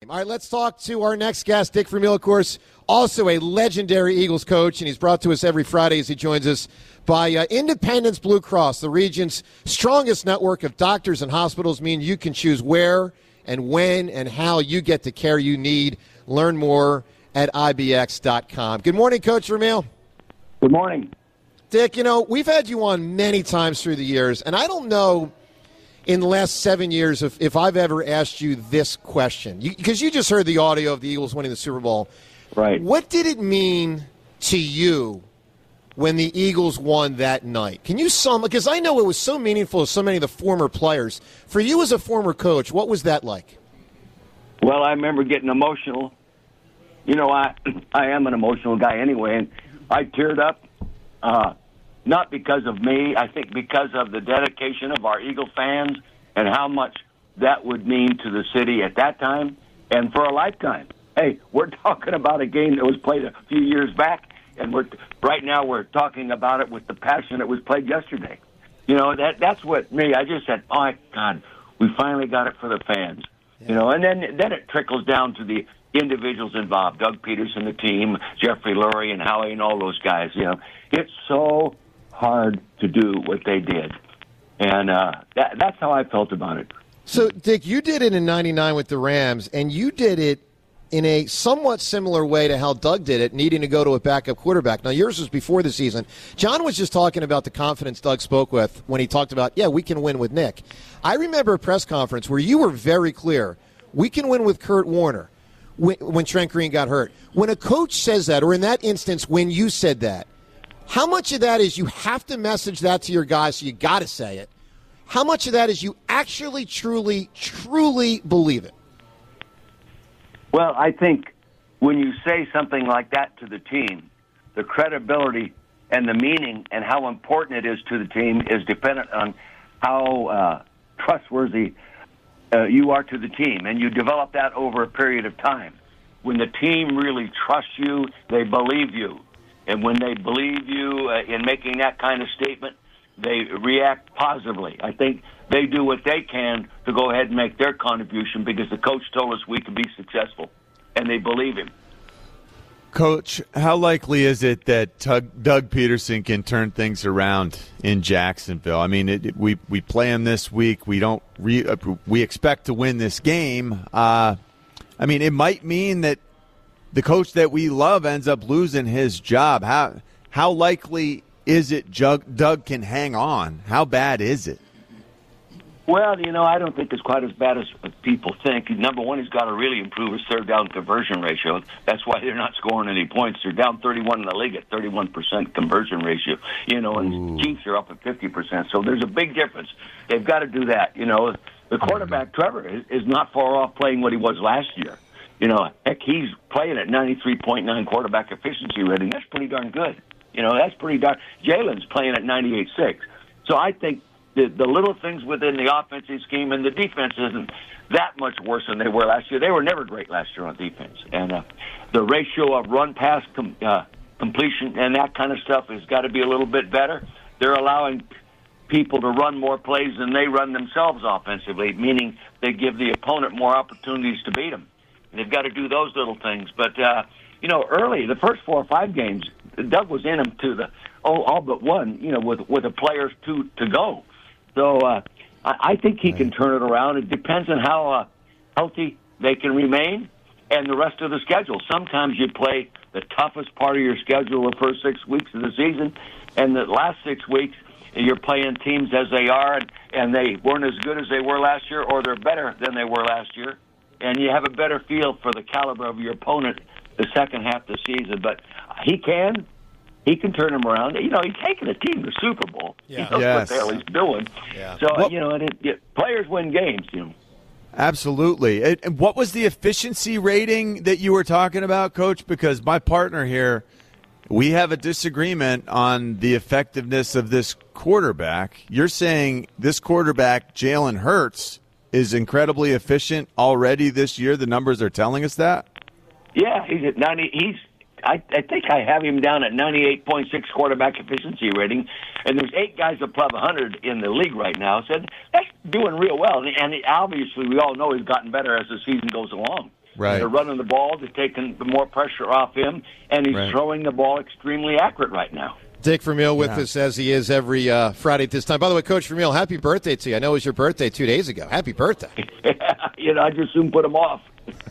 All right, let's talk to our next guest, Dick Vermeil, of course, also a legendary Eagles coach, and he's brought to us every Friday as he joins us by Independence Blue Cross, the region's strongest network of doctors and hospitals, mean you can choose where and when and how you get the care you need. Learn more at IBX.com. Good morning, Coach Vermeil. Good morning. Dick, we've had you on many times through the years, and I don't know in the last 7 years if I've ever asked you this question. Because you just heard the audio of the Eagles winning the Super Bowl. Right. What did it mean to you when the Eagles won that night? Can you sum, because I know it was so meaningful to so many of the former players. For you as a former coach, what was that like? Well, I remember getting emotional. I am an emotional guy anyway, and I teared up. Not because of me, I think because of the dedication of our Eagle fans and how much that would mean to the city at that time and for a lifetime. Hey, we're talking about a game that was played a few years back, and right now we're talking about it with the passion that was played yesterday. That's what me. I just said, oh, God, we finally got it for the fans. Yeah. And then it trickles down to the individuals involved, Doug Peterson, the team, Jeffrey Lurie, and Howie, and all those guys. It's so hard to do what they did, and that's how I felt about it. So, Dick, you did it in '99 with the Rams, and you did it in a somewhat similar way to how Doug did it, needing to go to a backup quarterback. Now, yours was before the season. John was just talking about the confidence Doug spoke with when he talked about, we can win with Nick. I remember a press conference where you were very clear, we can win with Kurt Warner when Trent Green got hurt. When a coach says that, or in that instance when you said that, how much of that is you have to message that to your guys, so you got to say it? How much of that is you actually, truly, truly believe it? Well, I think when you say something like that to the team, the credibility and the meaning and how important it is to the team is dependent on how trustworthy you are to the team, and you develop that over a period of time. When the team really trusts you, they believe you. And when they believe you in making that kind of statement, they react positively. I think they do what they can to go ahead and make their contribution because the coach told us we could be successful, and they believe him. Coach, how likely is it that Doug Peterson can turn things around in Jacksonville? I mean, we play him this week. We expect to win this game. It might mean that the coach that we love ends up losing his job. How likely is it Doug can hang on? How bad is it? Well, I don't think it's quite as bad as people think. Number one, he's got to really improve his third down conversion ratio. That's why they're not scoring any points. They're down 31 in the league at 31% conversion ratio, and Chiefs are up at 50%. So there's a big difference. They've got to do that. The quarterback, Trevor, is not far off playing what he was last year. Heck, he's playing at 93.9 quarterback efficiency rating. That's pretty darn good. That's pretty darn. Jalen's playing at 98.6. So I think the little things within the offensive scheme, and the defense isn't that much worse than they were last year. They were never great last year on defense. And the ratio of run-pass completion and that kind of stuff has got to be a little bit better. They're allowing people to run more plays than they run themselves offensively, meaning they give the opponent more opportunities to beat them. And they've got to do those little things. But, early, the first 4 or 5 games, Doug was in them to the all but one, with the players to go. So I think he can turn it around. It depends on how healthy they can remain and the rest of the schedule. Sometimes you play the toughest part of your schedule the first 6 weeks of the season, and the last 6 weeks you're playing teams as they are, and they weren't as good as they were last year, or they're better than they were last year, and you have a better feel for the caliber of your opponent the second half of the season. But he can turn them around. He's taking a team to the Super Bowl. Yeah. He knows what the hell he's doing. Yeah. So, players win games, Absolutely. And what was the efficiency rating that you were talking about, Coach? Because my partner here, we have a disagreement on the effectiveness of this quarterback. You're saying this quarterback, Jalen Hurts, is incredibly efficient already this year. The numbers are telling us that? Yeah, he's at 90. I think I have him down at 98.6 quarterback efficiency rating, and there's 8 guys above 100 in the league right now. So that's doing real well. And obviously, we all know he's gotten better as the season goes along. Right. They're running the ball. They're taking more pressure off him, and he's throwing the ball extremely accurate right now. Dick Vermeil with us as he is every Friday at this time. By the way, Coach Vermeil, happy birthday to you. I know it was your birthday 2 days ago. Happy birthday. I just soon put him off.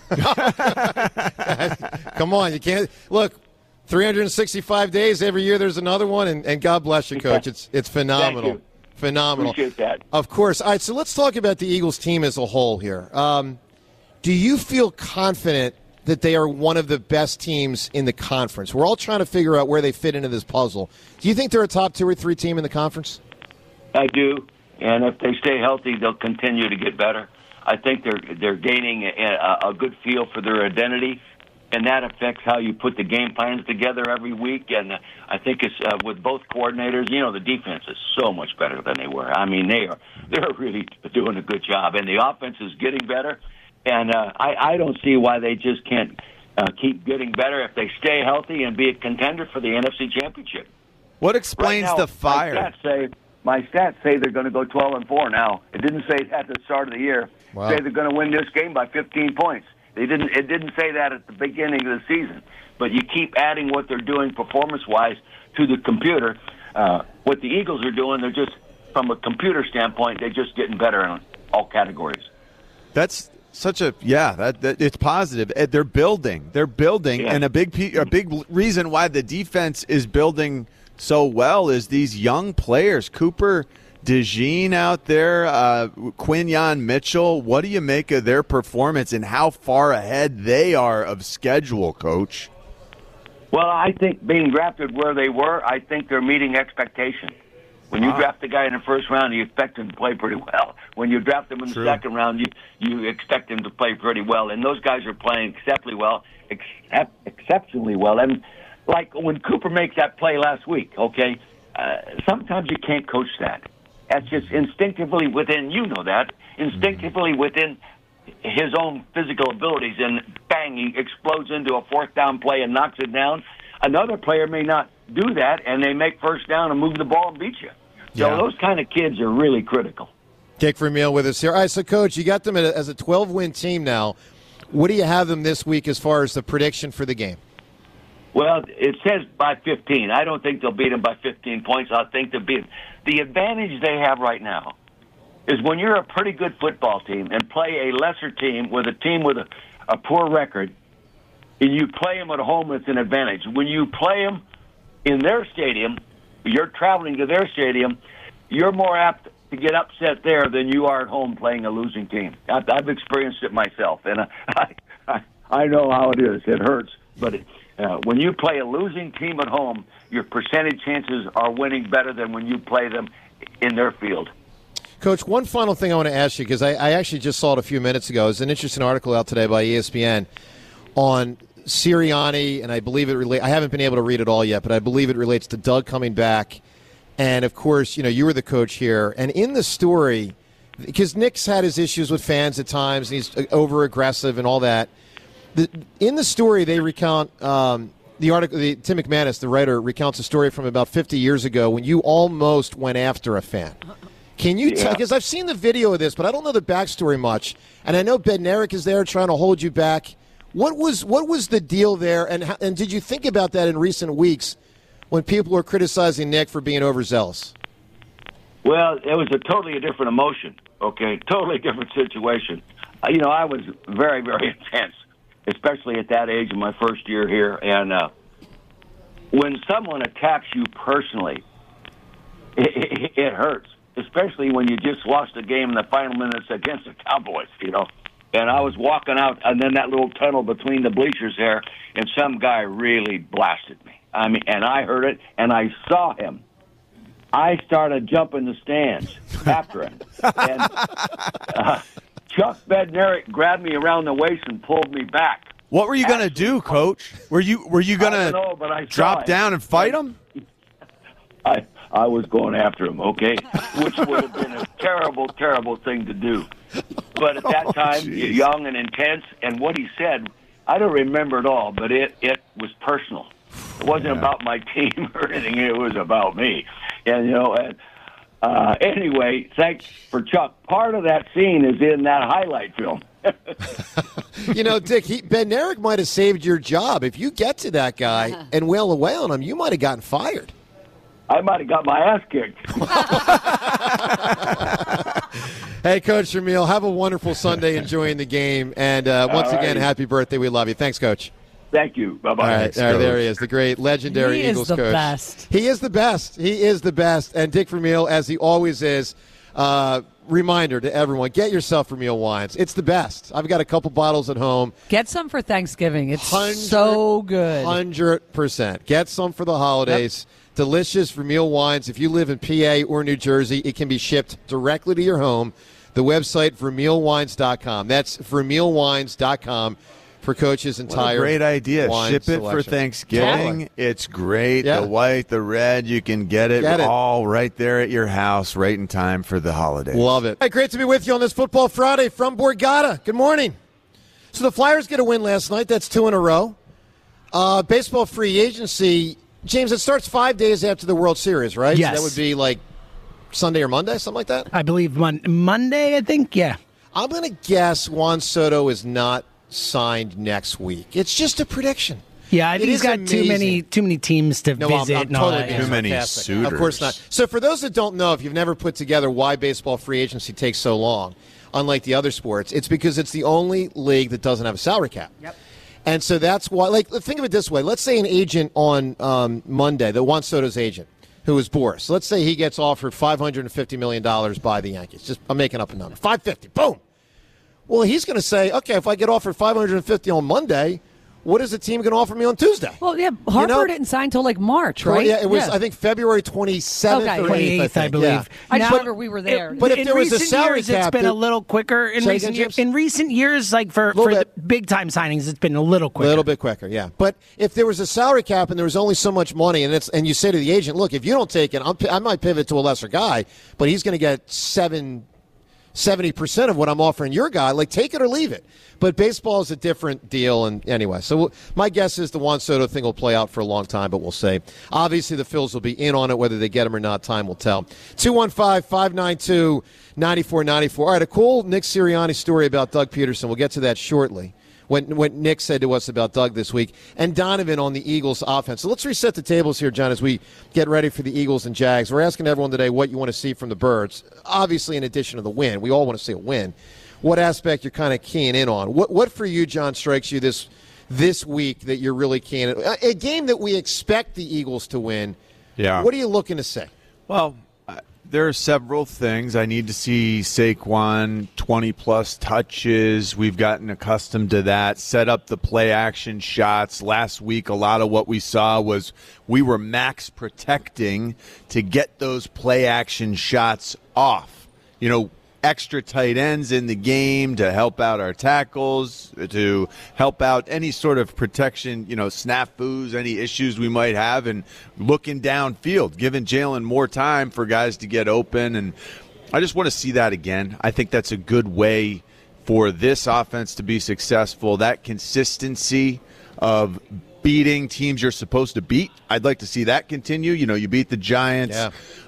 Come on, you can't look. 365 days every year. There's another one, and God bless you, Coach. It's phenomenal. Thank you. Phenomenal. Appreciate that. Of course. All right, so let's talk about the Eagles team as a whole here. Do you feel confident that they are one of the best teams in the conference? We're all trying to figure out where they fit into this puzzle. Do you think they're a top 2 or 3 team in the conference? I do, and if they stay healthy, they'll continue to get better. I think they're gaining a good feel for their identity, and that affects how you put the game plans together every week. And I think it's with both coordinators. The defense is so much better than they were. I mean, they're really doing a good job, and the offense is getting better. And I don't see why they just can't keep getting better if they stay healthy and be a contender for the NFC Championship. What explains the fire? My stats say they're going to go 12-4 now. It didn't say that at the start of the year. Wow. Say they're going to win this game by 15 points. It didn't say that at the beginning of the season. But you keep adding what they're doing performance-wise to the computer. What the Eagles are doing, they're just, from a computer standpoint, they're just getting better in all categories. That's such a that it's positive. They're building, and a big reason why the defense is building so well is these young players. Cooper DeJean out there, Quinyon Mitchell. What do you make of their performance and how far ahead they are of schedule, Coach? Well, I think being drafted where they were, I think they're meeting expectation. When you draft a guy in the first round, you expect him to play pretty well. When you draft him in the second round, you expect him to play pretty well. And those guys are playing exceptionally well. And like when Cooper makes that play last week, sometimes you can't coach that. That's just instinctively within, instinctively within his own physical abilities. And bang, he explodes into a fourth down play and knocks it down. Another player may not do that, and they make first down and move the ball and beat you. So those kind of kids are really critical. Dick Vermeil with us here. All right, so, Coach, you got them as a 12-win team now. What do you have them this week as far as the prediction for the game? Well, it says by 15. I don't think they'll beat them by 15 points. I think they'll beat them. The advantage they have right now is when you're a pretty good football team and play a lesser team with a poor record, and you play them at home, it's an advantage. When you play them in their stadium, you're traveling to their stadium, you're more apt to get upset there than you are at home playing a losing team. I've experienced it myself, and I know how it is. It hurts. But when you play a losing team at home, your percentage chances are winning better than when you play them in their field. Coach, one final thing I want to ask you, because I actually just saw it a few minutes ago. It's an interesting article out today by ESPN on Sirianni, and I believe I haven't been able to read it all yet, but I believe it relates to Doug coming back. And, of course, you were the coach here. And in the story, because Nick's had his issues with fans at times, and he's over-aggressive and all that, in the story they recount the article, Tim McManus, the writer, recounts a story from about 50 years ago when you almost went after a fan. Can you tell? Because I've seen the video of this, but I don't know the backstory much. And I know Bednarik is there trying to hold you back. What was the deal there, and did you think about that in recent weeks when people were criticizing Nick for being overzealous? Well, it was a totally different emotion, totally different situation. I was very, very intense, especially at that age in my first year here. And when someone attacks you personally, it hurts, especially when you just lost the game in the final minutes against the Cowboys, And I was walking out, and then that little tunnel between the bleachers there, and some guy really blasted me. And I heard it, and I saw him. I started jumping the stands after him. And Chuck Bednarik grabbed me around the waist and pulled me back. What were you going to do, Coach? Were you going to drop down and fight him? I was going after him, which would have been a terrible, terrible thing to do. But at that time, young and intense, and what he said, I don't remember it all, but it was personal. It wasn't about my team or anything. It was about me. And, anyway, thanks for Chuck. Part of that scene is in that highlight film. Dick, Ben Narek might have saved your job. If you get to that guy and wail away on him, you might have gotten fired. I might have got my ass kicked. Hey, Coach Vermeil, have a wonderful Sunday enjoying the game. And once again, happy birthday. We love you. Thanks, Coach. Thank you. Bye-bye. All right, there he is, the great, legendary Eagles coach. He is the best. He is the best. And Dick Vermeil, as he always is, reminder to everyone, get yourself Vermeil wines. It's the best. I've got a couple bottles at home. Get some for Thanksgiving. It's so good. 100%. Get some for the holidays. Yep. Delicious Vermeil wines. If you live in PA or New Jersey, it can be shipped directly to your home. The website, vermeilwines.com. That's vermeilwines.com for Coach's entire great idea. Ship it selection. for Thanksgiving. Yeah. It's great. Yeah. The white, the red, you can get it all right there at your house, right in time for the holidays. Love it. Hey, great to be with you on this Football Friday from Borgata. Good morning. So the Flyers get a win last night. That's 2 in a row. Baseball free agency, James, it starts 5 days after the World Series, right? Yes. So that would be like Sunday or Monday, something like that? I believe Monday, I think, yeah. I'm going to guess Juan Soto is not signed next week. It's just a prediction. Yeah, I think he's got too many teams to visit. I'm totally too many suitors. Of course not. So for those that don't know, if you've never put together why baseball free agency takes so long, unlike the other sports, it's because it's the only league that doesn't have a salary cap. Yep. And so that's why, like, think of it this way. Let's say an agent on Monday, the Juan Soto's agent, who is Boris. Let's say he gets offered $550 million by the Yankees. I'm making up a number. $550. Boom. Well, he's going to say, okay, if I get offered $550 on Monday, what is the team going to offer me on Tuesday? Well, yeah, Harper didn't sign till like March, right? Yeah, it was, I think, February 27th or 8th, I believe. Yeah. I just remember we were there. But if there was a salary cap, it's been a little quicker in recent years. In recent years, like for the big-time signings, it's been a little quicker. A little bit quicker, yeah. But if there was a salary cap and there was only so much money, and you say to the agent, look, if you don't take it, I might pivot to a lesser guy, but he's going to get 70% of what I'm offering your guy. Like, take it or leave it. But baseball is a different deal. And anyway, so my guess is the Juan Soto thing will play out for a long time, but we'll see. Obviously, the Phils will be in on it. Whether they get him or not, time will tell. 215-592-9494. All right, a cool Nick Sirianni story about Doug Peterson. We'll get to that shortly. What Nick said to us about Doug this week, and Donovan on the Eagles offense. So let's reset the tables here, John, as we get ready for the Eagles and Jags. We're asking everyone today what you want to see from the Birds, obviously in addition to the win. We all want to see a win. What aspect you're kind of keying in on? What for you, John, strikes you this week that you're really keying in? A game that we expect the Eagles to win. Yeah. What are you looking to say? Well, there are several things. I need to see Saquon 20-plus touches. We've gotten accustomed to that. Set up the play-action shots. Last week, a lot of what we saw was we were max protecting to get those play-action shots off. You know, extra tight ends in the game to help out our tackles, to help out any sort of protection, snafus, any issues we might have, and looking downfield, giving Jalen more time for guys to get open. And I just want to see that again. I think that's a good way for this offense to be successful, that consistency of beating teams you're supposed to beat. I'd like to see that continue. You beat the Giants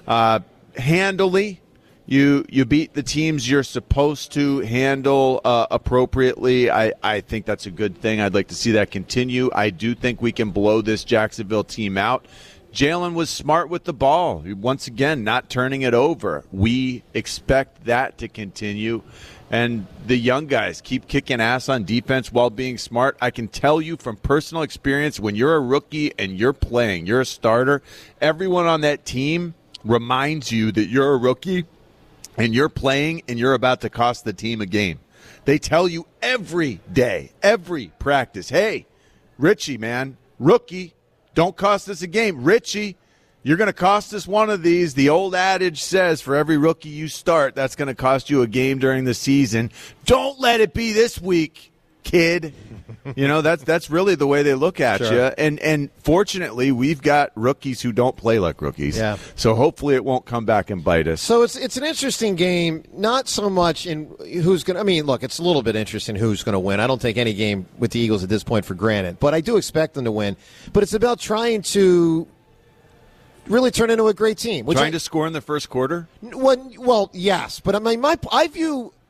handily. You beat the teams you're supposed to handle appropriately. I think that's a good thing. I'd like to see that continue. I do think we can blow this Jacksonville team out. Jalen was smart with the ball. Once again, not turning it over. We expect that to continue. And the young guys keep kicking ass on defense while being smart. I can tell you from personal experience, when you're a rookie and you're playing, you're a starter, everyone on that team reminds you that you're a rookie and you're playing and you're about to cost the team a game. They tell you every day, every practice, hey, Richie, man, rookie, don't cost us a game. Richie, you're going to cost us one of these. The old adage says for every rookie you start, that's going to cost you a game during the season. Don't let it be this week, kid. That's really the way they look at you. And fortunately, we've got rookies who don't play like rookies. Yeah. So hopefully it won't come back and bite us. So it's an interesting game, not so much in who's going to – I mean, look, it's a little bit interesting who's going to win. I don't take any game with the Eagles at this point for granted, but I do expect them to win. But it's about trying to really turn into a great team. Trying to score in the first quarter? Well, yes. But I mean,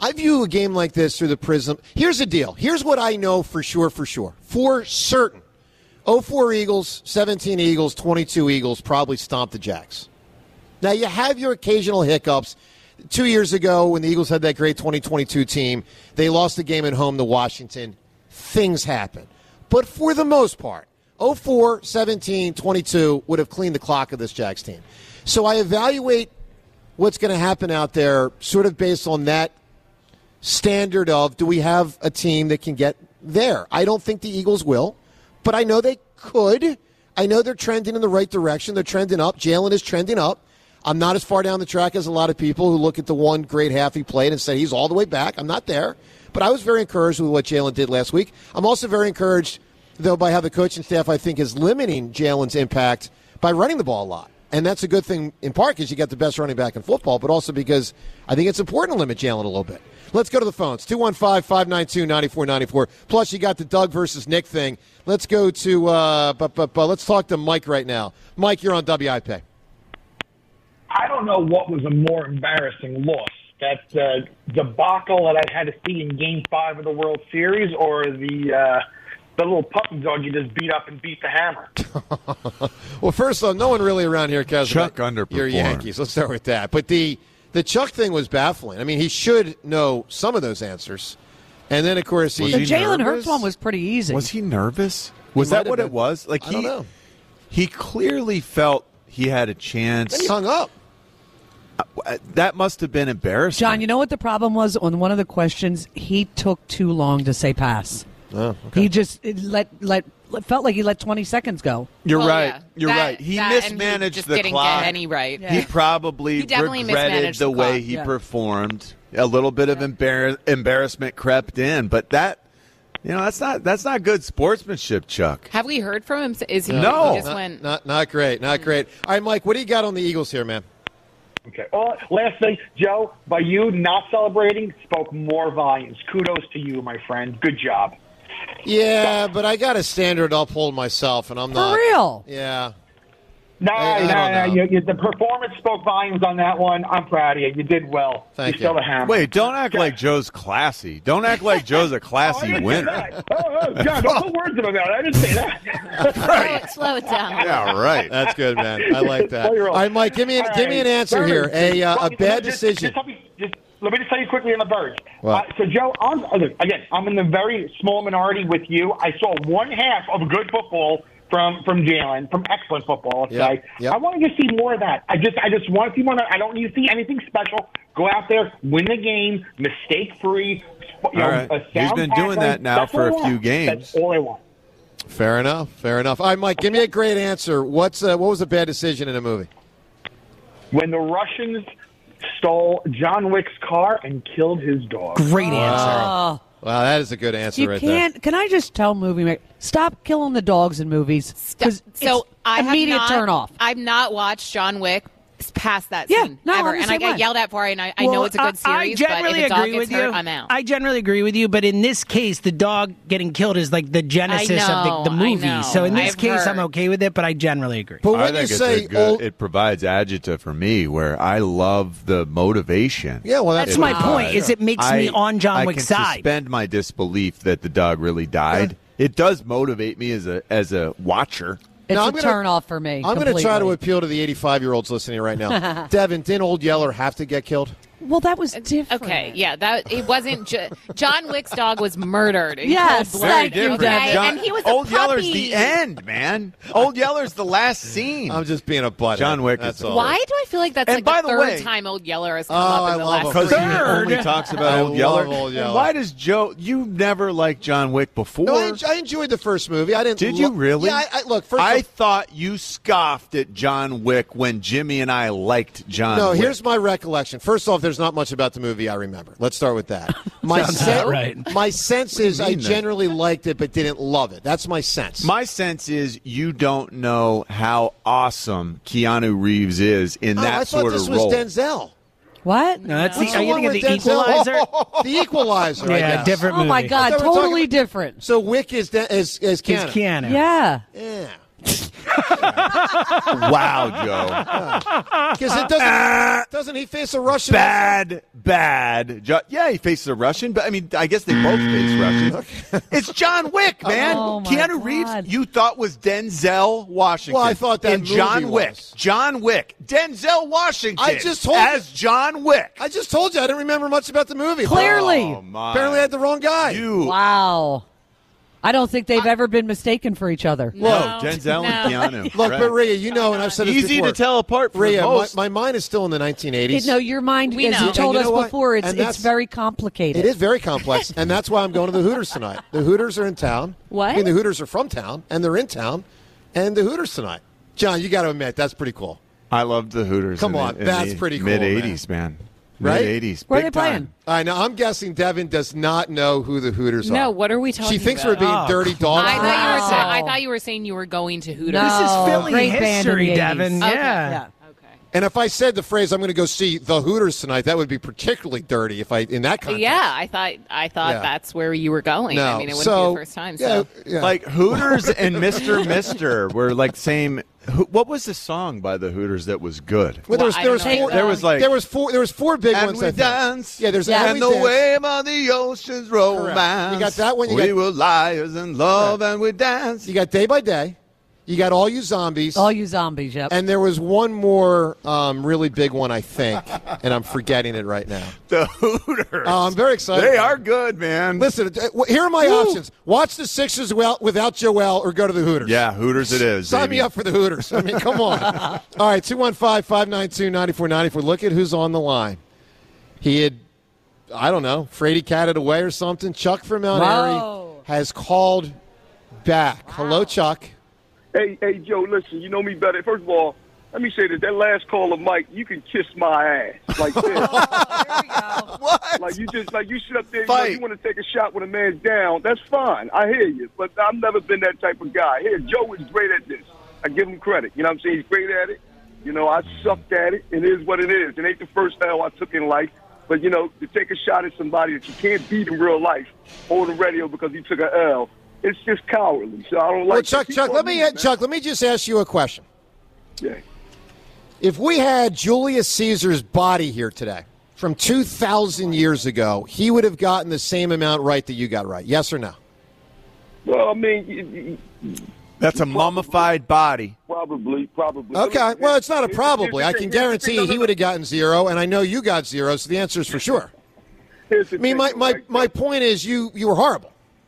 I view a game like this through the prism. Here's the deal. Here's what I know for sure. For certain. 04 Eagles, 17 Eagles, 22 Eagles probably stomped the Jags. Now, you have your occasional hiccups. 2 years ago, when the Eagles had that great 2022 team, they lost the game at home to Washington. Things happen. But for the most part, 04, 17, 22 would have cleaned the clock of this Jags team. So I evaluate what's going to happen out there sort of based on that standard of, do we have a team that can get there? I don't think the Eagles will, but I know they could. I know they're trending in the right direction. They're trending up. Jalen is trending up. I'm not as far down the track as a lot of people who look at the one great half he played and say he's all the way back. I'm not there. But I was very encouraged with what Jalen did last week. I'm also very encouraged, though, by how the coaching staff, I think, is limiting Jalen's impact by running the ball a lot. And that's a good thing in part because you got the best running back in football, but also because I think it's important to limit Jalen a little bit. Let's go to the phones. 215-592-9494. Plus, you got the Doug versus Nick thing. Let's go to let's talk to Mike right now. Mike, you're on WIP. I don't know what was a more embarrassing loss, that debacle that I had to see in Game 5 of the World Series, or the little puppy dog you just beat up and beat the hammer. Well, first off, no one really around here cares Chuck about underperformed. your Yankees. Let's start with that. But the Chuck thing was baffling. I mean, he should know some of those answers. And then, of course, the Jalen Hurts one was pretty easy. Was he nervous? Was that what it was? Like, I don't know. He clearly felt he had a chance. Then he hung up. That must have been embarrassing. John, you know what the problem was? On one of the questions, he took too long to say pass. Oh, okay. He just felt like he let 20 seconds go. You're right. Yeah. You're right. He mismanaged just the didn't clock. get any right. Yeah. He probably definitely regretted mismanaged the the way clock. he Yeah. performed. A little bit of embarrassment crept in, but that's not good sportsmanship, Chuck. Have we heard from him? Is he? No. He just went. Not great. Not great. All right, Mike, what do you got on the Eagles here, man? Okay. Oh, last thing, Joe, by you not celebrating spoke more volumes. Kudos to you, my friend. Good job. Yeah, but I got a standard to uphold myself, and I'm not. For real? Yeah. No, I don't know. the performance spoke volumes on that one. I'm proud of you. You did well. Thank You're still you. a hammer. Wait, don't act like Joe's classy. Don't act like Joe's a I classy didn't say winner. that. John, don't put words in my mouth. I didn't say that. Slow it down. Yeah, right. That's good, man. I like that. Oh, you're All right, Mike, give me an answer here. A bad decision. Let me just tell you quickly on the Birds. What? So, Joe, I'm in the very small minority with you. I saw one half of good football from Jalen, from excellent football. Let's say. Yep. I want to see more of that. I just want to see more of that. I don't need to see anything special. Go out there, win the game, mistake free. All right. He's been doing that now for a few games. That's all I want. Fair enough. All right, Mike, give me a great answer. What was a bad decision in a movie? When the Russians stole John Wick's car and killed his dog. Great answer. Oh, Wow, that is a good answer you right can't. Can I just tell movie makers, stop killing the dogs in movies? 'Cause So it's I have immediate not, turn off. I've not watched John Wick past that Yeah, scene no, ever, I'm the and I same get way. yelled at for it. And I know it's a good series, I generally but if a dog agree gets with hurt, you. I'm out. I generally agree with you, but in this case, the dog getting killed is like the genesis of the I movie. know. So in this I've case, I'm heard. okay with it, but I generally agree. But I when you think say it provides agita for me, where I love the motivation. yeah, well, That's my point. Is it makes me on John Wick's I side. can suspend my disbelief that the dog really died. It does motivate me as a watcher. It's Now, a I'm gonna- turn off for me. I'm going to try to completely. appeal to the 85-year-olds listening right now. Devin, didn't Old Yeller have to get killed? Well, that was different. Okay, yeah, that it wasn't. John Wick's dog was murdered. In Yes, cold blood. thank you, different. Devin. And he was a Old Yeller's puppy. the end, man. Old Yeller's the last scene. I'm just being a butt. John Wick That's is all. Why do I feel like that's And like by the the third way- time Old Yeller has come Oh, up I in the love last him. Because three he years? only talks about I Old Yeller. love Old Yeller. Why does Joe? You never liked John Wick before. No, I enjoyed the first movie. I didn't. Did you really? Yeah. Look, first. I thought you scoffed at John Wick when Jimmy and I liked John No, Wick. here's my recollection. First off, there's not much about the movie I remember. Let's start with that. My sense is I generally liked it but didn't love it. That's my sense. My sense is you don't know how awesome Keanu Reeves is in that I sort thought this of was role. Denzel. What? No, that's What's are you one thinking of with the Denzel? Equalizer? The Equalizer. I Yeah, guess. different Oh movie. my God, I thought we were totally talking- different. So Wick is It's Keanu. Keanu. Yeah. Yeah. Wow, Joe. Because it doesn't he face a Russian? Bad. Yeah, he faces a Russian, but I mean, I guess they both face Russians. It's John Wick, man. Oh, my Keanu God. Reeves, you thought was Denzel Washington. Well, I thought that in John movie Wick. was. John Wick. Denzel Washington. I just told as John Wick. I just told you I didn't remember much about the movie. Clearly. Oh, my. Apparently, I had the wrong guy. Wow. I don't think they've ever been mistaken for each other. No. Denzel and Keanu. Look, Right. but Rhea, you know, and I've said this Easy before. to tell apart from Rhea, most. my mind is still in the 1980s. No, your mind, We as know. you told And you us know what? before, And it's that's- very complicated. It is very complex, and that's why I'm going to the Hooters tonight. The Hooters are in town. What? I mean, the Hooters are from town, and they're in town, and the Hooters tonight. John, you got to admit, that's pretty cool. I loved the Hooters. Come in on, the, that's in the pretty cool, Mid-'80s, man. Right? Mid-'80s. Where are Big they playing? time. I know. I'm guessing Devin does not know who the Hooters are. No, what are we talking She thinks about? we're being dirty dogs. I thought you were saying you were going to Hooters. No. This is Philly great band in history, the 80s. Devin. Okay. Yeah. Okay. And if I said the phrase, I'm going to go see the Hooters tonight, that would be particularly dirty if I in that context. Yeah, I thought Yeah. that's where you were going. No. I mean, it wouldn't so, be the first time. So Yeah. Like Hooters and Mr. Mister were like same. What was the song by the Hooters that was good? Well, there was, Well, I there was don't know. four. There was like there was four big and ones. we I think. dance. Yeah, there's Yeah. And And We the Dance. wave of the ocean's romance. You got that one, you we got- were liars in love and we danced. You got Day by Day. You got All You Zombies. All you zombies, yep. And there was one more really big one, I think, and I'm forgetting it right now. The Hooters. I'm very excited. They are good, man. Listen, here are my options. Watch the Sixers without Joel or go to the Hooters. Yeah, Hooters it is. Sign baby. me up for the Hooters. I mean, come on. All right, 215-592-9494. Look at who's on the line. He had, I don't know, Frady catted away or something. Chuck from Mount Whoa. Airy has called back. Hello, Chuck. Hey, Joe, listen, you know me better. First of all, let me say this. That last call of Mike, you can kiss my ass. Like this. What? Like you sit up there, Fight. you want to take a shot when a man's down. That's fine. I hear you. But I've never been that type of guy. Here, Joe is great at this. I give him credit. You know what I'm saying? He's great at it. You know, I sucked at it. It is what it is. It ain't the first L I took in life. But, you know, to take a shot at somebody that you can't beat in real life on the radio because he took an L, it's just cowardly. So I don't like Well, that. Chuck, let me just ask you a question. Yeah. If we had Julius Caesar's body here today from 2,000 years ago, he would have gotten the same amount right that you got right. Yes or no? Well, I mean, That's a mummified body. probably. Okay. Well, it's not a probably. I Here's the can thing. guarantee he would have gotten zero, and I know you got zero, so the answer is for sure. Here's the I mean, thing, right? my point is you were horrible.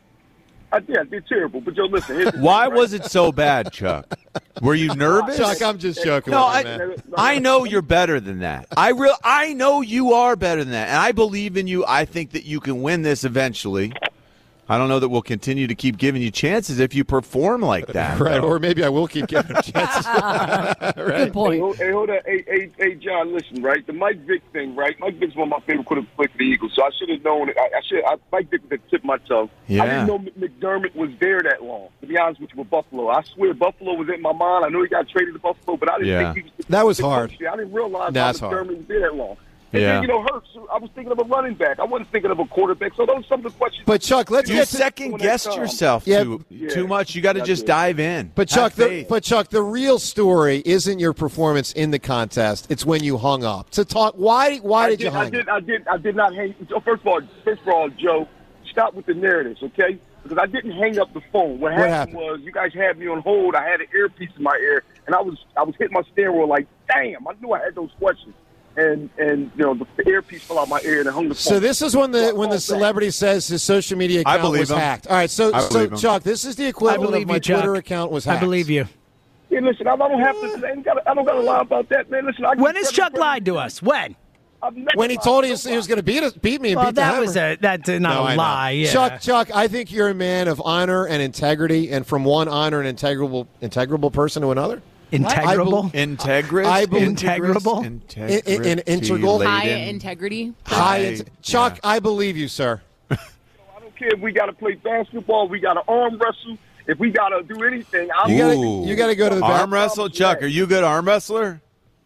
Yeah, they're terrible. But Joe, listen. Here's the Why thing, right? was it so bad, Chuck? Were you nervous? Chuck, I'm just joking No, with you, man. I know you're better than that. I know you are better than that, and I believe in you. I think that you can win this eventually. I don't know that we'll continue to keep giving you chances if you perform like that. Right, though. or maybe I will keep giving him chances. Good point. Hey, hold on. Hey, John, listen, right? The Mike Vick thing, right? Mike Vick's one of my favorite quarterbacks for the Eagles, so I should have known it. Mike Vick was at the tip of my tongue. Yeah. I didn't know McDermott was there that long, to be honest with you, with Buffalo. I swear Buffalo was in my mind. I know he got traded to Buffalo, but I didn't think he was That was hard. I didn't realize That's how hard. McDermott was there that long. And Yeah. then, you know, Hurts, I was thinking of a running back. I wasn't thinking of a quarterback. So those are some of the questions. But Chuck, let's You get to, second guessed yourself Yeah. too much. You got to just dive in. But Chuck, Have faith. the real story isn't your performance in the contest. It's when you hung up. To talk, why did you hang up? I did not hang. So first of all, Joe, stop with the narratives, okay? Because I didn't hang up the phone. What happened was you guys had me on hold. I had an earpiece in my ear, and I was hitting my steering wheel like, damn, I knew I had those questions. And you know, the earpiece fell out my ear and I hung the phone. So this is when the celebrity says his social media I account believe was him. hacked. All right, so believe him. Chuck, this is the I equivalent believe of my you, Chuck. Twitter account was hacked. I believe you. Hey, listen, I don't have to. I don't got to lie about that, man. Listen, When has Chuck lied to us? When? When he told us he was going to beat me and Well, beat the that hammer. was that's not No, I a know. lie. Yeah. Chuck, I think you're a man of honor and integrity, and from one honor and integrable person to another. Integrable. Integris? I believe- Integrable? Integral? High integrity. Chuck, I believe you, sir. I don't care if we got to play basketball, we got to arm wrestle. If we got to do anything, You got to go to the arm back. wrestle, Chuck. Are you a good arm wrestler?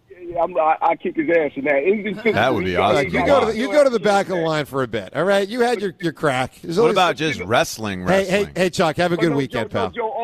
I kick his ass in that. That would be awesome. You go to the back of the line for a bit. All right, you had your crack. There's What always- about just wrestling? Hey, Chuck, have a good But no, weekend, Joe, pal. Joe, all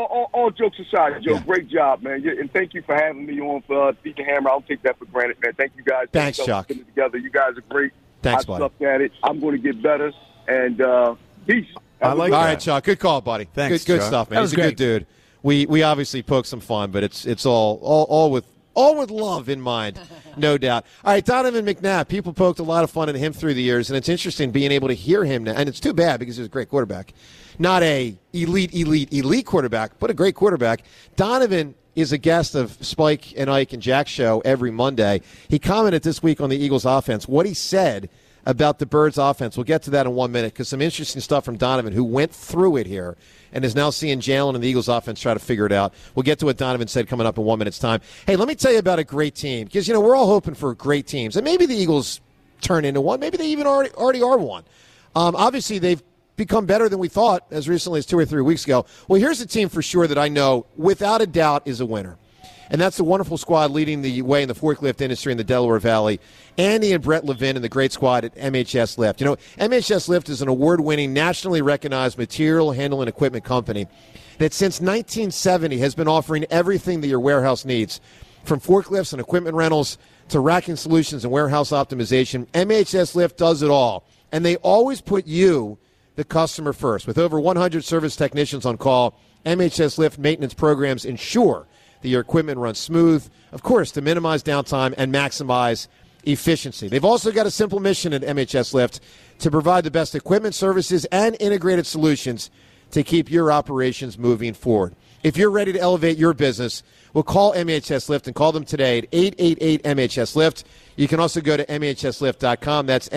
all jokes aside, Joe, great job, man. And thank you for having me on for Feed the Hammer. I don't take that for granted, man. Thank you guys. Thanks, Chuck. Putting it together. You guys are great. Thanks, I buddy. sucked at it. I'm going to get better. And peace. I like All that. right, Chuck. Good call, buddy. Thanks, Good Chuck. stuff, man. That was He's a good dude. We obviously poked some fun, but it's all with love in mind, no doubt. All right, Donovan McNabb. People poked a lot of fun at him through the years, and it's interesting being able to hear him now. And it's too bad because he's a great quarterback. Not a elite quarterback, but a great quarterback. Donovan is a guest of Spike and Ike and Jack's show every Monday. He commented this week on the Eagles offense. What he said about the Birds offense. We'll get to that in 1 minute because some interesting stuff from Donovan, who went through it here and is now seeing Jalen and the Eagles offense try to figure it out. We'll get to what Donovan said coming up in 1 minute's time. Hey, let me tell you about a great team because, we're all hoping for great teams. And maybe the Eagles turn into one. Maybe they even already are one. Obviously, they've become better than we thought as recently as 2 or 3 weeks ago. Well, here's a team for sure that I know without a doubt is a winner. And that's the wonderful squad leading the way in the forklift industry in the Delaware Valley. Andy and Brett Levin and the great squad at MHS Lift. MHS Lift is an award-winning, nationally recognized material handling equipment company that since 1970 has been offering everything that your warehouse needs, from forklifts and equipment rentals to racking solutions and warehouse optimization. MHS Lift does it all. And they always put you, the customer, first. With over 100 service technicians on call, MHS Lift maintenance programs ensure that your equipment runs smooth, of course, to minimize downtime and maximize efficiency. They've also got a simple mission at MHS Lift to provide the best equipment, services, and integrated solutions to keep your operations moving forward. If you're ready to elevate your business, well, call MHS Lift and call them today at 888-MHS-LIFT. You can also go to MHSLift.com. That's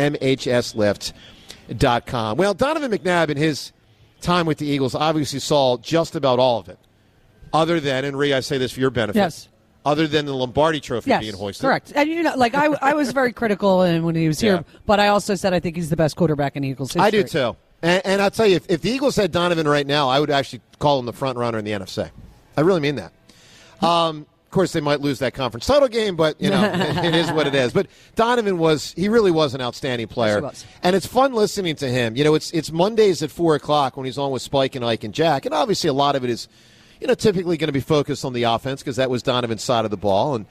MHSLift.com. Well, Donovan McNabb in his time with the Eagles obviously saw just about all of it. Other than, and Rhea, I say this for your benefit. Yes. Other than the Lombardi Trophy being hoisted. Correct. And I was very critical when he was here, but I also said I think he's the best quarterback in Eagles history. I do too. And I'll tell you, if the Eagles had Donovan right now, I would actually call him the front runner in the NFC. I really mean that. Of course, they might lose that conference title game, but it is what it is. But Donovan really was an outstanding player. Yes, he was. And it's fun listening to him. It's Mondays at 4:00 when he's on with Spike and Ike and Jack, and obviously a lot of it is typically going to be focused on the offense because that was Donovan's side of the ball. And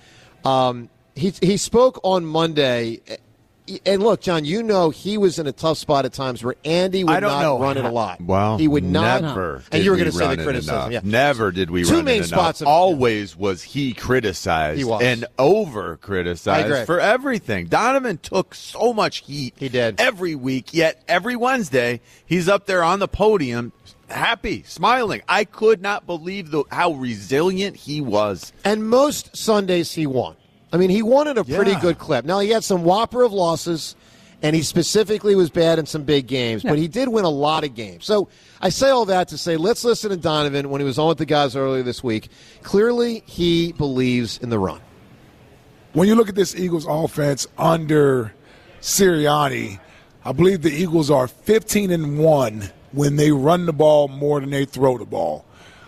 he spoke on Monday. And look, John, he was in a tough spot at times where Andy would not run it a lot. Well, he would not. Never. And you were going to to say the criticism. Yeah. Never did we Two run main it spots enough. Always was he criticized. He was. And over-criticized for everything. Donovan took so much heat. He did. Every week, yet every Wednesday, he's up there on the podium, happy, smiling. I could not believe how resilient he was. And most Sundays he won. I mean, he won at a pretty good clip. Now, he had some whopper of losses, and he specifically was bad in some big games, but he did win a lot of games. So I say all that to say, let's listen to Donovan when he was on with the guys earlier this week. Clearly, he believes in the run. When you look at this Eagles offense under Sirianni, I believe the Eagles are 15-1 when they run the ball more than they throw the ball.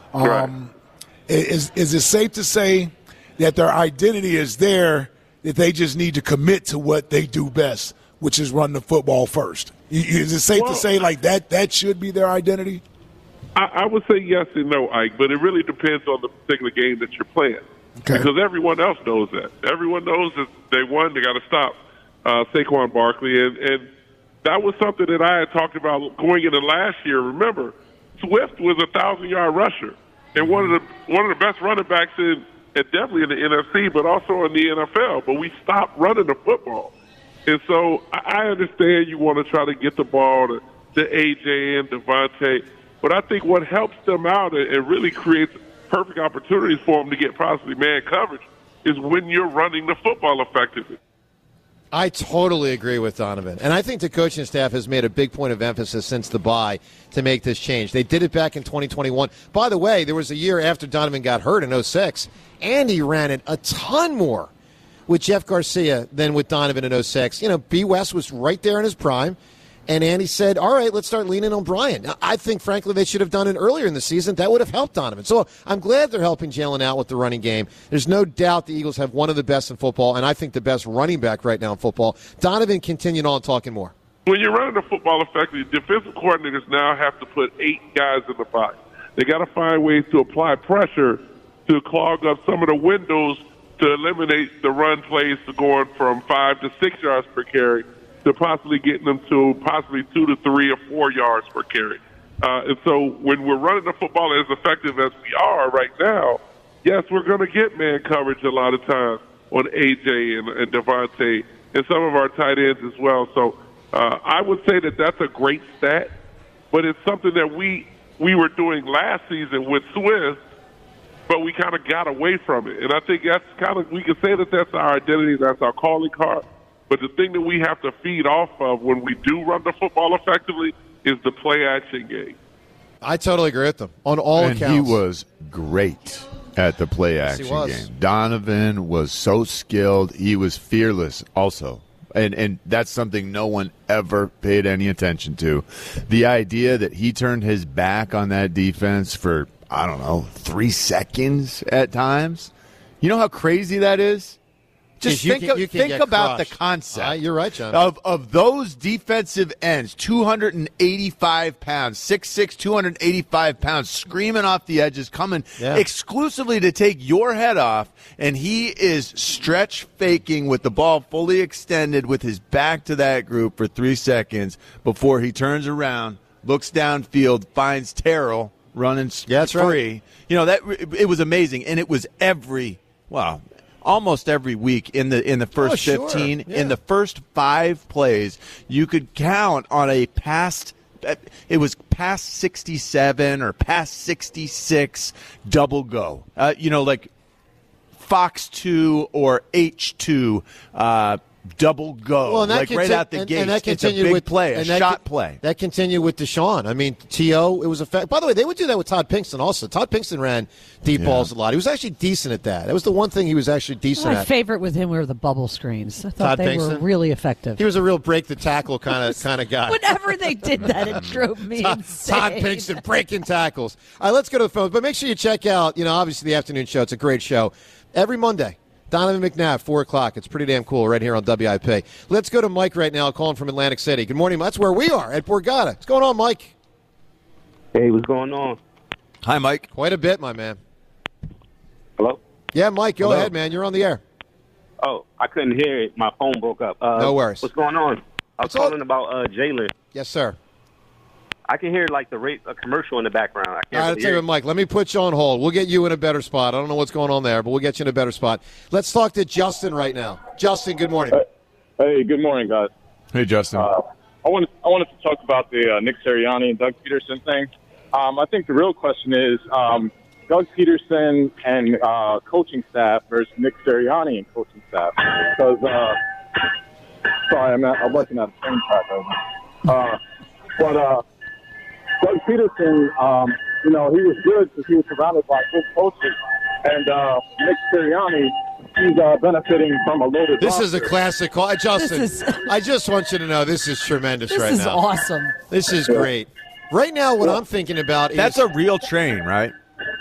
Is it safe to say that their identity is there, that they just need to commit to what they do best, which is run the football first? Is it safe to say like that should be their identity? I would say yes and no, Ike, but it really depends on the particular game that you're playing. Okay. Because everyone else knows that. Everyone knows that they won, they got to stop Saquon Barkley. And that was something that I had talked about going into last year. Remember, Swift was a 1,000-yard rusher and one of the best running backs and definitely in the NFC, but also in the NFL. But we stopped running the football. And so I understand you want to try to get the ball to A.J. and Devontae, but I think what helps them out and really creates perfect opportunities for them to get possibly man coverage is when you're running the football effectively. I totally agree with Donovan. And I think the coaching staff has made a big point of emphasis since the bye to make this change. They did it back in 2021. By the way, there was a year after Donovan got hurt in 2006. Andy ran it a ton more with Jeff Garcia than with Donovan in 2006. B. West was right there in his prime. And Andy said, all right, let's start leaning on Brian. Now, I think, frankly, they should have done it earlier in the season. That would have helped Donovan. So I'm glad they're helping Jalen out with the running game. There's no doubt the Eagles have one of the best in football, and I think the best running back right now in football. Donovan continued on talking more. When you're running the football effectively, defensive coordinators now have to put 8 guys in the box. They got to find ways to apply pressure to clog up some of the windows to eliminate the run plays to going from 5 to 6 yards per carry to possibly getting them to possibly 2 to 3 or 4 yards per carry. And so when we're running the football as effective as we are right now, yes, we're going to get man coverage a lot of times on AJ and Devontae and some of our tight ends as well. So I would say that that's a great stat, but it's something that we were doing last season with Swift, but we kind of got away from it. And I think that's kind of, we can say that that's our identity, that's our calling card. But the thing that we have to feed off of when we do run the football effectively is the play-action game. I totally agree with them on all accounts. And he was great at the play-action game. Donovan was so skilled. He was fearless also. And that's something no one ever paid any attention to. The idea that he turned his back on that defense for, 3 seconds at times. You know how crazy that is? Just think about the concept. You're right, John. Of those defensive ends, 285 pounds, 6'6", 285 pounds, screaming off the edges, coming exclusively to take your head off, and he is stretch faking with the ball fully extended with his back to that group for 3 seconds before he turns around, looks downfield, finds Terrell running free. Right. It was amazing, and it was almost every week in the first 15. In the first 5 plays, you could count on it was past 67 or past 66 double go. Like Fox 2 or H2 double go, right out the gate. It's a big play, a shot play. That continued with Deshaun. I mean, T.O., it was a fact. By the way, they would do that with Todd Pinkston also. Todd Pinkston ran deep balls a lot. He was actually decent at that. That was the one thing he was actually decent at. My favorite with him were the bubble screens. I thought they were really effective. He was a real break the tackle kind of guy. Whenever they did that, it drove me insane. Todd Pinkston breaking tackles. All right, let's go to the phones. But make sure you check out, obviously the afternoon show. It's a great show. Every Monday. Donovan McNabb, 4 o'clock. It's pretty damn cool right here on WIP. Let's go to Mike right now, calling from Atlantic City. Good morning. That's where we are, at Borgata. What's going on, Mike? Hey, what's going on? Hi, Mike. Quite a bit, my man. Hello? Yeah, Mike, go ahead, man. You're on the air. Oh, I couldn't hear it. My phone broke up. No worries. What's going on? I was calling about Jalen. Yes, sir. I can hear a commercial in the background. I can't All right, tell you what, Mike, let me put you on hold. We'll get you in a better spot. I don't know what's going on there, but we'll get you in a better spot. Let's talk to Justin right now. Justin, good morning. Hey, good morning, guys. Hey, Justin. I wanted to talk about the Nick Sirianni and Doug Peterson thing. I think the real question is Doug Peterson and coaching staff versus Nick Sirianni and coaching staff. Because, sorry, I'm working at a train track over. But Doug Peterson, he was good because he was surrounded by good coaches. And Nick Sirianni, he's benefiting from a loaded This roster. is a classic call. Justin, I just want you to know this is tremendous right now. This is awesome. This is great. Right now, what I'm thinking about is... That's a real train, right?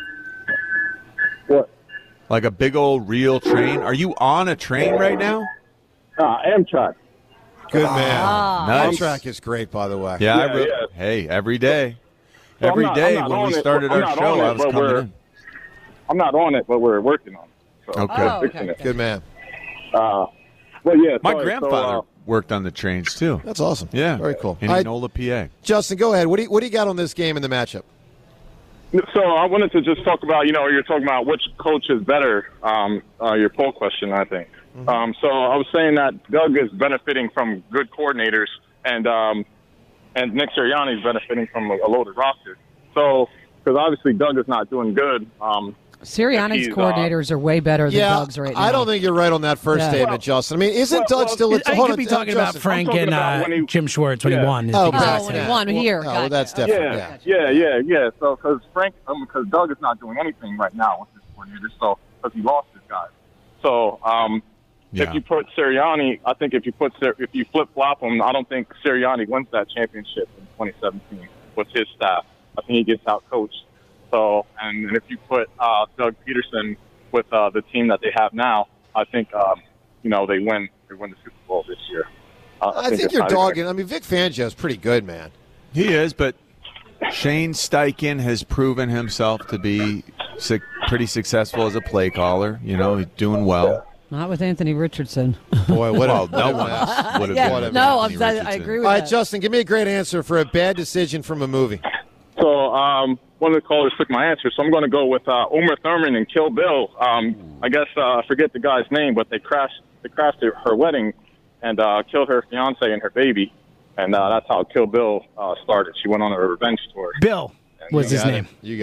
What? Like a big old real train? Are you on a train right now? Amtrak. Good man. Nice. Amtrak is great, by the way. Yeah, hey, every day. Every day when we started our show, I was coming in. I'm not on it, but we're working on it. So okay. Good man. Well, yeah. My grandfather worked on the trains, too. That's awesome. Yeah. Very cool. In Enola, PA. Justin, go ahead. What do you got on this game in the matchup? So I wanted to just talk about, you're talking about which coach is better, your poll question, I think. Mm-hmm. So I was saying that Doug is benefiting from good coordinators, and Nick Sirianni is benefiting from a loaded roster. So, because obviously Doug is not doing good. Sirianni's coordinators are way better than Doug's right now. I don't think you're right on that first statement, Justin. I mean, isn't Doug still... I could be talking about Frank and Jim Schwartz when he won. When he won here. Oh, that's different. Yeah. So, because Doug is not doing anything right now with his coordinators, so because he lost his guys. So, if you put Sirianni, I think if you flip-flop him, I don't think Sirianni wins that championship in 2017 with his staff. I think he gets out-coached. So, and if you put Doug Peterson with the team that they have now, I think they win the Super Bowl this year. I think you're dogging. I mean, Vic Fangio is pretty good, man. He is, but Shane Steichen has proven himself to be pretty successful as a play caller. You know, he's doing well. Not with Anthony Richardson. Boy, what no one else would have been. No, I agree with that. All right, Justin, give me a great answer for a bad decision from a movie. So one of the callers took my answer, so I'm going to go with Uma Thurman and Kill Bill. I guess I forget the guy's name, but they crashed her wedding and killed her fiance and her baby, and that's how Kill Bill started. She went on a revenge tour. Bill was his name. You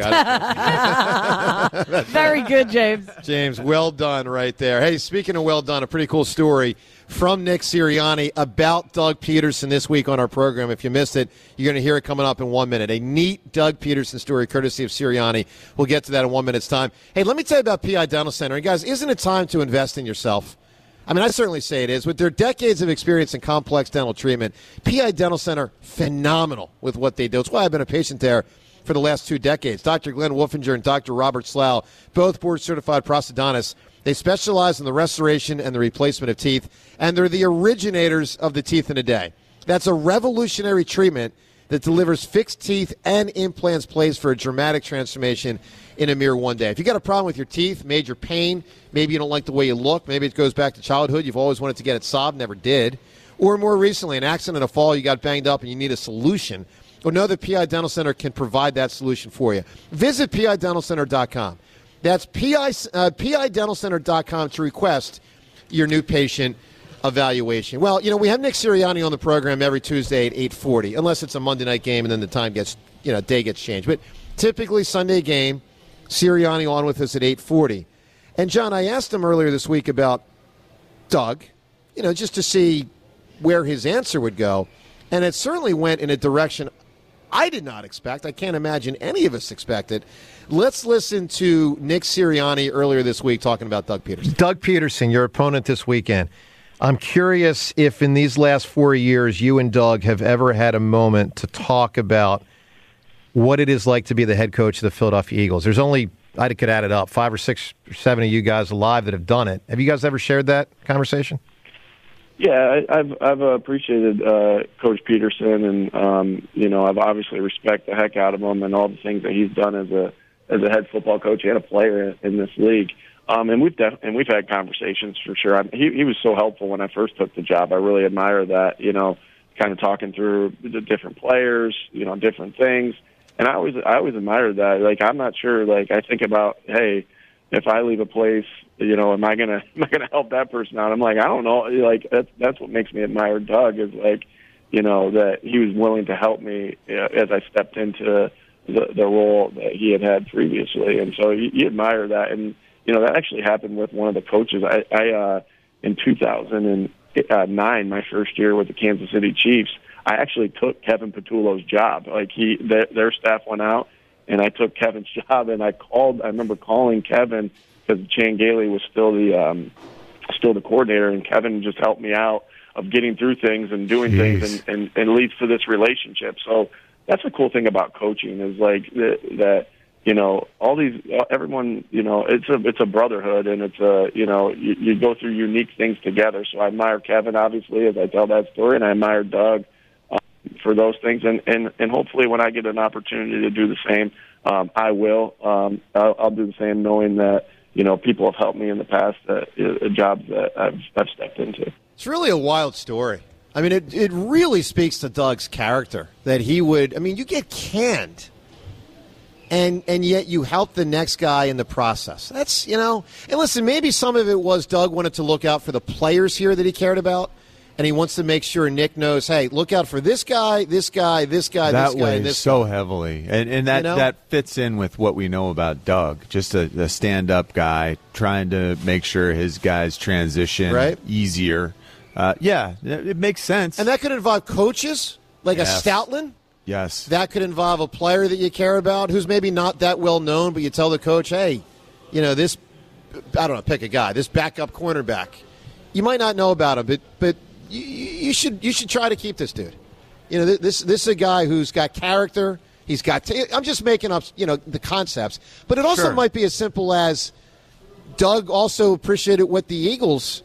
got it. Very good, James. James, well done right there. Hey, speaking of well done, a pretty cool story from Nick Sirianni about Doug Peterson this week on our program. If you missed it, you're going to hear it coming up in 1 minute. A neat Doug Peterson story courtesy of Sirianni. We'll get to that in 1 minute's time. Hey, let me tell you about PI Dental Center. And guys, isn't it time to invest in yourself? I mean, I certainly say it is. With their decades of experience in complex dental treatment, PI Dental Center, phenomenal with what they do. It's why I've been a patient there for the last 2 decades. Dr. Glenn Wolfinger and Dr. Robert Slough, both board-certified prosthodontists. They specialize in the restoration and the replacement of teeth, and they're the originators of the teeth in a day. That's a revolutionary treatment that delivers fixed teeth and implants placed for a dramatic transformation in a mere 1 day. If you got a problem with your teeth, major pain, maybe you don't like the way you look, maybe it goes back to childhood, you've always wanted to get it solved, never did, or more recently, an accident, a fall, you got banged up and you need a solution, well, know that PI Dental Center can provide that solution for you. Visit PIDentalCenter.com. That's PIDentalCenter.com to request your new patient evaluation. Well, you know, we have Nick Sirianni on the program every Tuesday at 8:40, unless it's a Monday night game and then the time gets, day gets changed. But typically Sunday game, Sirianni on with us at 8:40. And, John, I asked him earlier this week about Doug, just to see where his answer would go. And it certainly went in a direction I did not expect. I can't imagine any of us expected. Let's listen to Nick Sirianni earlier this week talking about Doug Peterson. Doug Peterson, your opponent this weekend. I'm curious if in these last 4 years you and Doug have ever had a moment to talk about what it is like to be the head coach of the Philadelphia Eagles. There's only, I could add it up, 5 or 6 or 7 of you guys alive that have done it. Have you guys ever shared that conversation? Yeah, I've appreciated Coach Peterson, and I've obviously respect the heck out of him and all the things that he's done as a head football coach and a player in this league. And we've had conversations for sure. He was so helpful when I first took the job. I really admire that. Kind of talking through the different players, different things, and I always admired that. Like, I'm not sure. Like, I think about, hey, if I leave a place, am I gonna help that person out? I'm like, I don't know. Like, that's what makes me admire Doug, is like, that he was willing to help me as I stepped into the role that he had previously, and so you admire that. And that actually happened with one of the coaches. I in 2009, my first year with the Kansas City Chiefs, I actually took Kevin Patullo's job. Like, their staff went out, and I took Kevin's job, and I remember calling Kevin because Chan Gailey was still the coordinator, and Kevin just helped me out of getting through things and doing things, and leads to this relationship. So that's the cool thing about coaching, is like that all these, everyone, it's a brotherhood, and it's you go through unique things together. So I admire Kevin, obviously, as I tell that story, and I admire Doug for those things, and hopefully when I get an opportunity to do the same, I will. I'll do the same, knowing that people have helped me in the past, jobs that I've stepped into. It's really a wild story. I mean, it really speaks to Doug's character, that he would. I mean, you get canned, and yet you help the next guy in the process. That's And listen, maybe some of it was Doug wanted to look out for the players here that he cared about. And he wants to make sure Nick knows, hey, look out for this guy, this guy, this guy, that this guy, and this weighs so guy. Heavily. And that fits in with what we know about Doug. Just a stand-up guy trying to make sure his guys transition easier. It makes sense. And that could involve coaches, like a Stoutland. Yes. That could involve a player that you care about who's maybe not that well known, but you tell the coach, hey, this, I don't know, pick a guy, this backup cornerback. You might not know about him, but you should try to keep this dude. This is a guy who's got character. He's got. I'm just making up, the concepts, but it also might be as simple as Doug also appreciated what the Eagles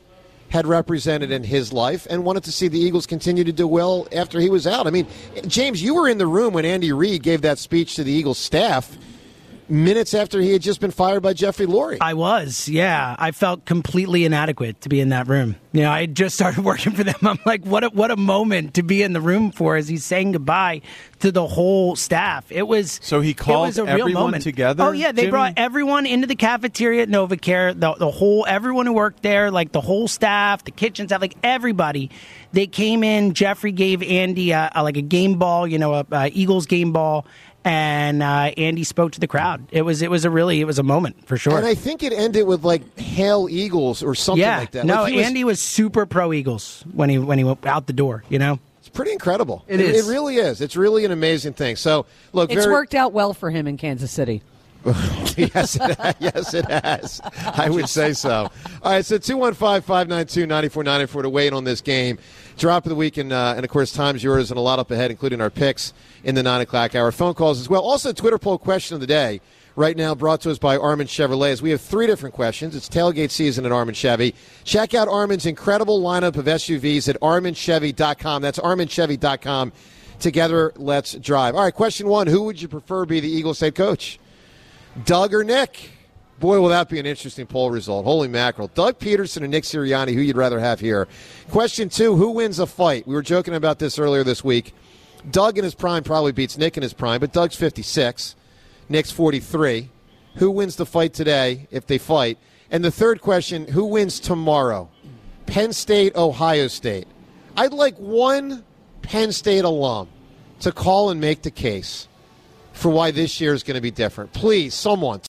had represented in his life and wanted to see the Eagles continue to do well after he was out. I mean, James, you were in the room when Andy Reid gave that speech to the Eagles staff minutes after he had just been fired by Jeffrey Lurie. I was, yeah. I felt completely inadequate to be in that room. You know, I had just started working for them. I'm like, what a moment to be in the room for as he's saying goodbye to the whole staff. It was so he called it was a real everyone moment. Together. Oh yeah, they Jimmy? brought everyone into the cafeteria at NovaCare. The whole everyone who worked there, like the whole staff, the kitchen staff, like everybody. They came in. Jeffrey gave Andy like a game ball, a Eagles game ball. And Andy spoke to the crowd. It was a moment for sure. And I think it ended with like "Hail Eagles" or something like that. No, like Andy was super pro Eagles when he went out the door. It's pretty incredible. It is. It really is. It's really an amazing thing. So look, it's worked out well for him in Kansas City. Yes, it has. I would say so. All right, so 215-592-9494 to weigh in on this game. Drop of the week, and of course, time's yours, and a lot up ahead, including our picks in the 9 o'clock hour. Phone calls as well. Also, Twitter poll question of the day right now brought to us by Armin Chevrolet. As we have 3 different questions. It's tailgate season at Armin Chevy. Check out Armin's incredible lineup of SUVs at arminchevy.com. That's arminchevy.com. Together, let's drive. All right, question 1. Who would you prefer be the Eagles head coach? Doug or Nick? Boy, will that be an interesting poll result. Holy mackerel. Doug Peterson and Nick Sirianni, who you'd rather have here. Question 2, who wins a fight? We were joking about this earlier this week. Doug in his prime probably beats Nick in his prime, but Doug's 56. Nick's 43. Who wins the fight today if they fight? And the third question, who wins tomorrow? Penn State, Ohio State. I'd like one Penn State alum to call and make the case for why this year is going to be different. Please, someone.